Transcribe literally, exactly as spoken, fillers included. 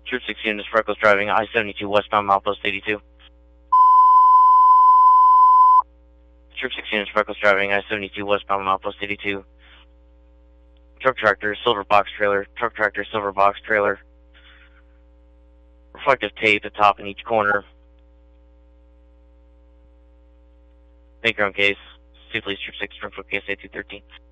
Troop six units, Freckles driving I seventy-two westbound Milepost eighty-two. Troop six units, Freckles driving I seventy-two westbound Milepost eighty-two. Truck tractor, silver box trailer, truck tractor, silver box trailer. Reflective tape at top in each corner. Make your own case. See police Troop six, Springfield K S A two thirteen.